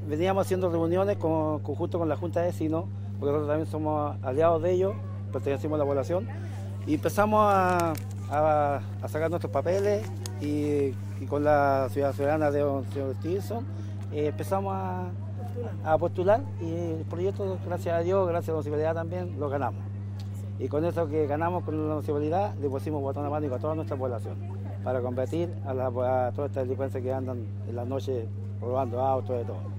veníamos haciendo reuniones conjunto con la Junta de Vecinos, porque nosotros también somos aliados de ellos, pertenecemos a la población, y empezamos a sacar nuestros papeles y con la ciudadana de don señor Stevenson empezamos a postular y el proyecto, gracias a Dios, gracias a la municipalidad también, lo ganamos. Y con eso que ganamos con la municipalidad, le pusimos botón a mano a toda nuestra población para combatir a todas estas delincuencias que andan en la noche robando autos y todo.